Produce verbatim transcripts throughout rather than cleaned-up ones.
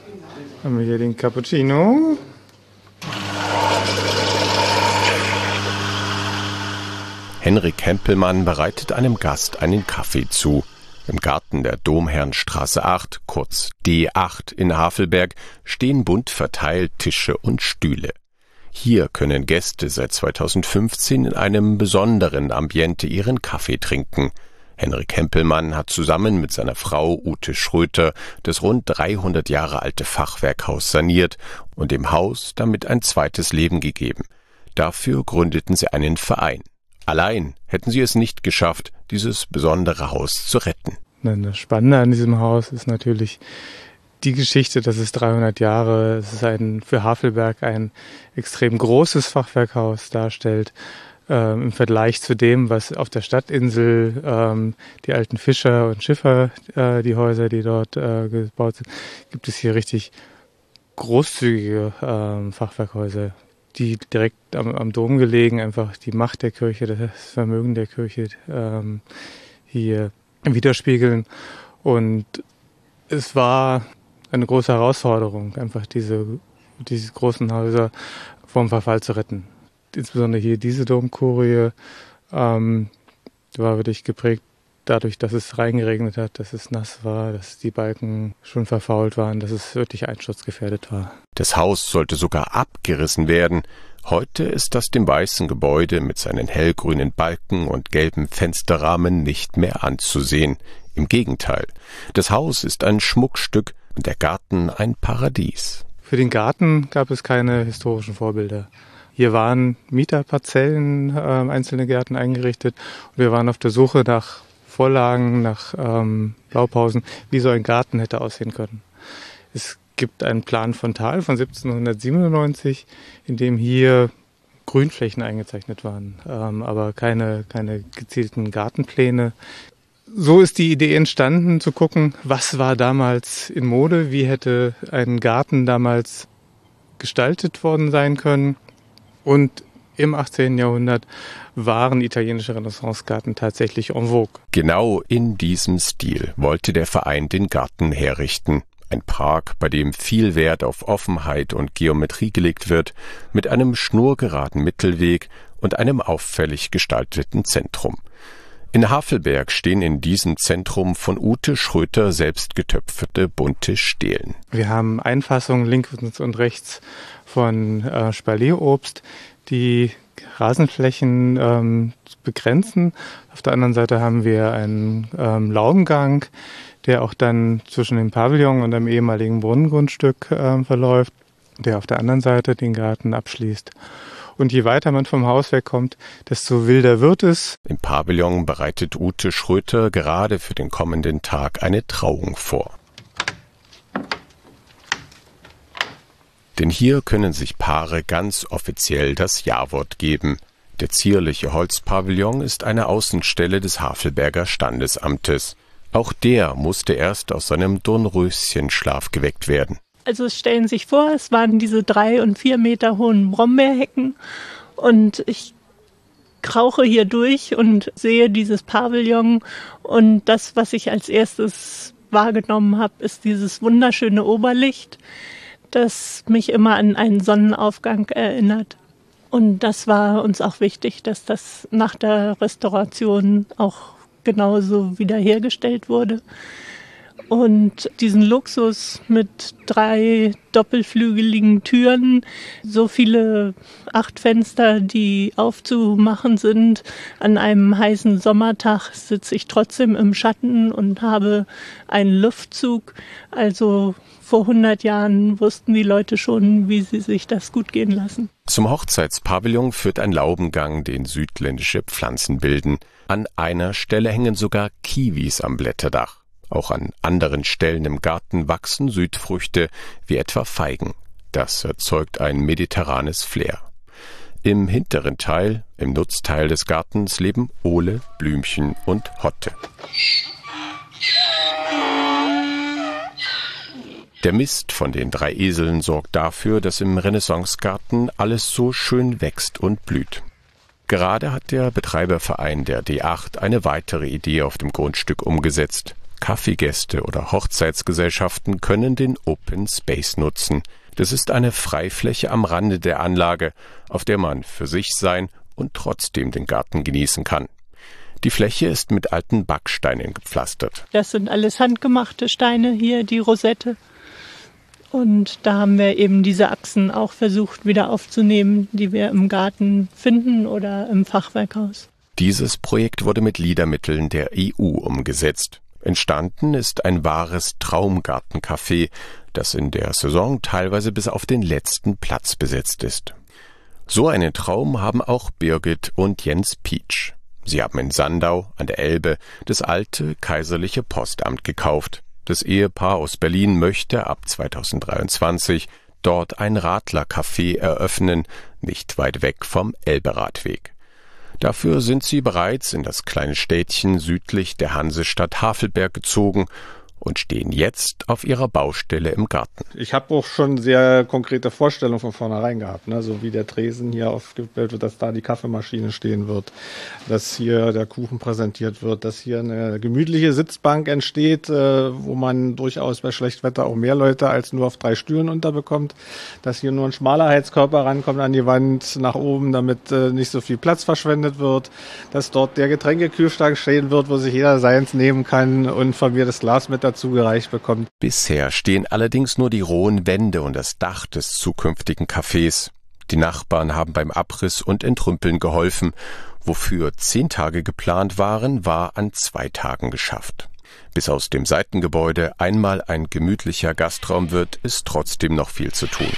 Haben wir hier den Cappuccino. Henrik Hempelmann bereitet einem Gast einen Kaffee zu. Im Garten der Domherrnstraße acht, kurz D acht in Havelberg, stehen bunt verteilt Tische und Stühle. Hier können Gäste seit zweitausendfünfzehn in einem besonderen Ambiente ihren Kaffee trinken. Henrik Hempelmann hat zusammen mit seiner Frau Ute Schröter das rund dreihundert Jahre alte Fachwerkhaus saniert und dem Haus damit ein zweites Leben gegeben. Dafür gründeten sie einen Verein. Allein hätten sie es nicht geschafft, dieses besondere Haus zu retten. Das Spannende an diesem Haus ist natürlich die Geschichte, dass es dreihundert Jahre, es ist ein, für Havelberg ein extrem großes Fachwerkhaus darstellt. Ähm, im Vergleich zu dem, was auf der Stadtinsel ähm, die alten Fischer und Schiffer, äh, die Häuser, die dort äh, gebaut sind, gibt es hier richtig großzügige ähm, Fachwerkhäuser, die direkt am, am Dom gelegen, einfach die Macht der Kirche, das Vermögen der Kirche ähm, hier widerspiegeln. Und es war eine große Herausforderung, einfach diese, diese großen Häuser vom Verfall zu retten. Insbesondere hier diese Domkurie ähm, war wirklich geprägt dadurch, dass es reingeregnet hat, dass es nass war, dass die Balken schon verfault waren, dass es wirklich einsturzgefährdet war. Das Haus sollte sogar abgerissen werden. Heute ist das dem weißen Gebäude mit seinen hellgrünen Balken und gelben Fensterrahmen nicht mehr anzusehen. Im Gegenteil, das Haus ist ein Schmuckstück und der Garten ein Paradies. Für den Garten gab es keine historischen Vorbilder. Hier waren Mieterparzellen, äh, einzelne Gärten eingerichtet und wir waren auf der Suche nach Vorlagen, nach ähm, Blaupausen, wie so ein Garten hätte aussehen können. Es gibt einen Plan von Thal von siebzehnhundertsiebenundneunzig, in dem hier Grünflächen eingezeichnet waren, ähm, aber keine, keine gezielten Gartenpläne. So ist die Idee entstanden, zu gucken, was war damals in Mode, wie hätte ein Garten damals gestaltet worden sein können. Und im achtzehnten Jahrhundert waren italienische Renaissancegärten tatsächlich en vogue. Genau in diesem Stil wollte der Verein den Garten herrichten. Ein Park, bei dem viel Wert auf Offenheit und Geometrie gelegt wird, mit einem schnurgeraden Mittelweg und einem auffällig gestalteten Zentrum. In Havelberg stehen in diesem Zentrum von Ute Schröter selbst getöpferte bunte Stelen. Wir haben Einfassungen links und rechts von äh, Spalierobst, die Rasenflächen ähm, begrenzen. Auf der anderen Seite haben wir einen ähm, Laubengang, der auch dann zwischen dem Pavillon und dem ehemaligen Brunnengrundstück äh, verläuft, der auf der anderen Seite den Garten abschließt. Und je weiter man vom Haus wegkommt, desto wilder wird es. Im Pavillon bereitet Ute Schröter gerade für den kommenden Tag eine Trauung vor. Denn hier können sich Paare ganz offiziell das Ja-Wort geben. Der zierliche Holzpavillon ist eine Außenstelle des Havelberger Standesamtes. Auch der musste erst aus seinem Dornröschenschlaf geweckt werden. Also stellen Sie sich vor, es waren diese drei und vier Meter hohen Brombeerhecken und ich krauche hier durch und sehe dieses Pavillon und das, was ich als erstes wahrgenommen habe, ist dieses wunderschöne Oberlicht, das mich immer an einen Sonnenaufgang erinnert. Und das war uns auch wichtig, dass das nach der Restauration auch genauso wiederhergestellt wurde. Und diesen Luxus mit drei doppelflügeligen Türen, so viele Achtfenster, die aufzumachen sind. An einem heißen Sommertag sitze ich trotzdem im Schatten und habe einen Luftzug. Also vor hundert Jahren wussten die Leute schon, wie sie sich das gut gehen lassen. Zum Hochzeitspavillon führt ein Laubengang, den südländische Pflanzen bilden. An einer Stelle hängen sogar Kiwis am Blätterdach. Auch an anderen Stellen im Garten wachsen Südfrüchte, wie etwa Feigen. Das erzeugt ein mediterranes Flair. Im hinteren Teil, im Nutzteil des Gartens, leben Ole, Blümchen und Hotte. Der Mist von den drei Eseln sorgt dafür, dass im Renaissancegarten alles so schön wächst und blüht. Gerade hat der Betreiberverein der D acht eine weitere Idee auf dem Grundstück umgesetzt. Kaffeegäste oder Hochzeitsgesellschaften können den Open Space nutzen. Das ist eine Freifläche am Rande der Anlage, auf der man für sich sein und trotzdem den Garten genießen kann. Die Fläche ist mit alten Backsteinen gepflastert. Das sind alles handgemachte Steine hier, die Rosette. Und da haben wir eben diese Achsen auch versucht wieder aufzunehmen, die wir im Garten finden oder im Fachwerkhaus. Dieses Projekt wurde mit Liedermitteln der E U umgesetzt. Entstanden ist ein wahres Traumgartencafé, das in der Saison teilweise bis auf den letzten Platz besetzt ist. So einen Traum haben auch Birgit und Jens Pietsch. Sie haben in Sandau an der Elbe das alte kaiserliche Postamt gekauft. Das Ehepaar aus Berlin möchte ab zweitausenddreiundzwanzig dort ein Radlercafé eröffnen, nicht weit weg vom Elberadweg. Dafür sind sie bereits in das kleine Städtchen südlich der Hansestadt Havelberg gezogen und stehen jetzt auf ihrer Baustelle im Garten. Ich habe auch schon sehr konkrete Vorstellungen von vornherein gehabt, ne? So wie der Tresen hier aufgestellt wird, dass da die Kaffeemaschine stehen wird, dass hier der Kuchen präsentiert wird, dass hier eine gemütliche Sitzbank entsteht, äh, wo man durchaus bei Schlechtwetter auch mehr Leute als nur auf drei Stühlen unterbekommt, dass hier nur ein schmaler Heizkörper rankommt an die Wand nach oben, damit äh, nicht so viel Platz verschwendet wird, dass dort der Getränkekühlschrank stehen wird, wo sich jeder seins nehmen kann und von mir das Glas mit dazu gereicht bekommt. Bisher stehen allerdings nur die rohen Wände und das Dach des zukünftigen Cafés. Die Nachbarn haben beim Abriss und Entrümpeln geholfen. Wofür zehn Tage geplant waren, war an zwei Tagen geschafft. Bis aus dem Seitengebäude einmal ein gemütlicher Gastraum wird, ist trotzdem noch viel zu tun.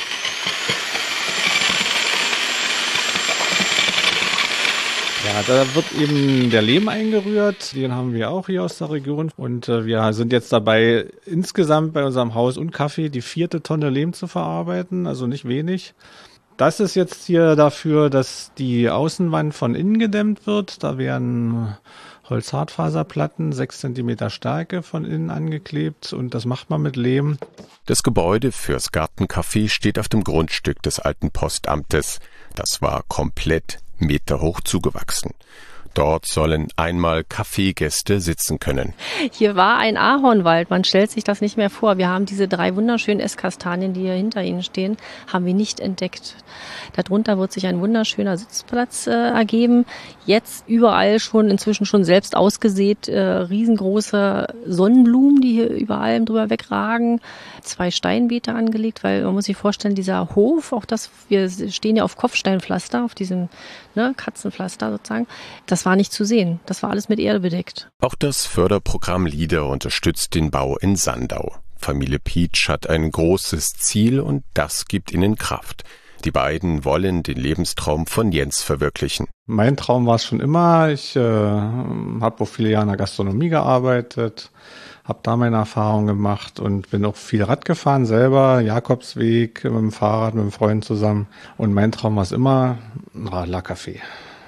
Ja, da wird eben der Lehm eingerührt, den haben wir auch hier aus der Region und äh, wir sind jetzt dabei, insgesamt bei unserem Haus und Kaffee die vierte Tonne Lehm zu verarbeiten, also nicht wenig. Das ist jetzt hier dafür, dass die Außenwand von innen gedämmt wird, da werden Holzhartfaserplatten, sechs Zentimeter Stärke von innen angeklebt und das macht man mit Lehm. Das Gebäude fürs Gartencafé steht auf dem Grundstück des alten Postamtes. Das war komplett meterhoch zugewachsen. Dort sollen einmal Kaffeegäste sitzen können. Hier war ein Ahornwald, man stellt sich das nicht mehr vor. Wir haben diese drei wunderschönen Esskastanien, die hier hinter Ihnen stehen, haben wir nicht entdeckt. Darunter wird sich ein wunderschöner Sitzplatz äh, ergeben. Jetzt überall schon, inzwischen schon selbst ausgesät, äh, riesengroße Sonnenblumen, die hier überall drüber wegragen. Zwei Steinbeete angelegt, weil man muss sich vorstellen, dieser Hof, auch das, wir stehen ja auf Kopfsteinpflaster, auf diesem ne, Katzenpflaster sozusagen, das war nicht zu sehen. Das war alles mit Erde bedeckt. Auch das Förderprogramm LEADER unterstützt den Bau in Sandau. Familie Pietsch hat ein großes Ziel und das gibt ihnen Kraft. Die beiden wollen den Lebenstraum von Jens verwirklichen. Mein Traum war es schon immer. Ich äh, habe auch viele Jahre in der Gastronomie gearbeitet, habe da meine Erfahrungen gemacht und bin auch viel Rad gefahren selber, Jakobsweg mit dem Fahrrad, mit einem Freund zusammen. Und mein Traum war es immer ein Radlercafé.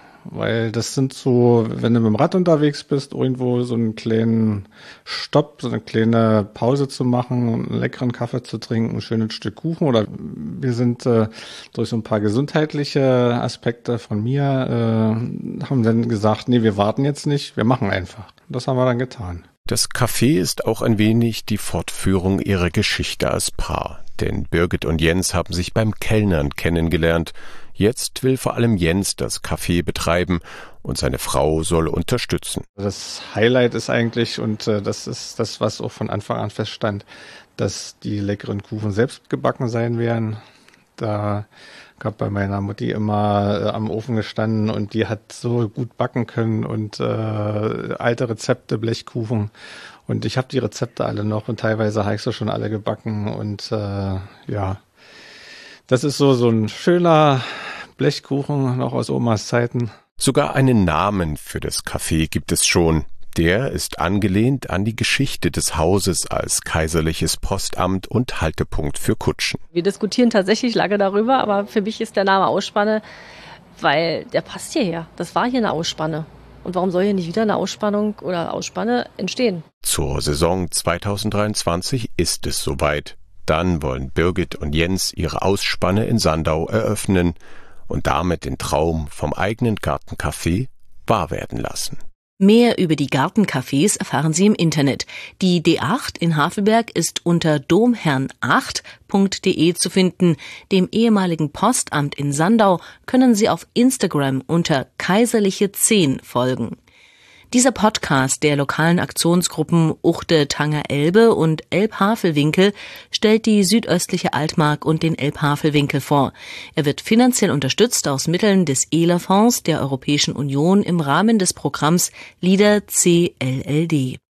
Weil das sind so, wenn du mit dem Rad unterwegs bist, irgendwo so einen kleinen Stopp, so eine kleine Pause zu machen, einen leckeren Kaffee zu trinken, ein schönes Stück Kuchen. Oder wir sind äh, durch so ein paar gesundheitliche Aspekte von mir, äh, haben dann gesagt, nee, wir warten jetzt nicht, wir machen einfach. Das haben wir dann getan. Das Café ist auch ein wenig die Fortführung ihrer Geschichte als Paar. Denn Birgit und Jens haben sich beim Kellnern kennengelernt. Jetzt will vor allem Jens das Café betreiben und seine Frau soll unterstützen. Das Highlight ist eigentlich, und äh, das ist das, was auch von Anfang an feststand, dass die leckeren Kuchen selbst gebacken sein werden. Da gab bei meiner Mutti immer äh, am Ofen gestanden und die hat so gut backen können und äh, alte Rezepte, Blechkuchen. Und ich habe die Rezepte alle noch und teilweise habe ich sie schon alle gebacken. Und äh, ja, das ist so, so ein schöner Blechkuchen noch aus Omas Zeiten. Sogar einen Namen für das Café gibt es schon. Der ist angelehnt an die Geschichte des Hauses als kaiserliches Postamt und Haltepunkt für Kutschen. Wir diskutieren tatsächlich lange darüber, aber für mich ist der Name Ausspanne, weil der passt hierher. Das war hier eine Ausspanne. Und warum soll hier nicht wieder eine Ausspannung oder Ausspanne entstehen? Zur Saison zweitausenddreiundzwanzig ist es soweit. Dann wollen Birgit und Jens ihre Ausspanne in Sandau eröffnen und damit den Traum vom eigenen Gartencafé wahr werden lassen. Mehr über die Gartencafés erfahren Sie im Internet. Die D acht in Havelberg ist unter domherrn acht punkt de zu finden. Dem ehemaligen Postamt in Sandau können Sie auf Instagram unter kaiserliche zehn folgen. Dieser Podcast der lokalen Aktionsgruppen Uchte Tanger Elbe und Elbhavelwinkel stellt die südöstliche Altmark und den Elbhavelwinkel vor. Er wird finanziell unterstützt aus Mitteln des E L A-Fonds der Europäischen Union im Rahmen des Programms LEADER C L L D.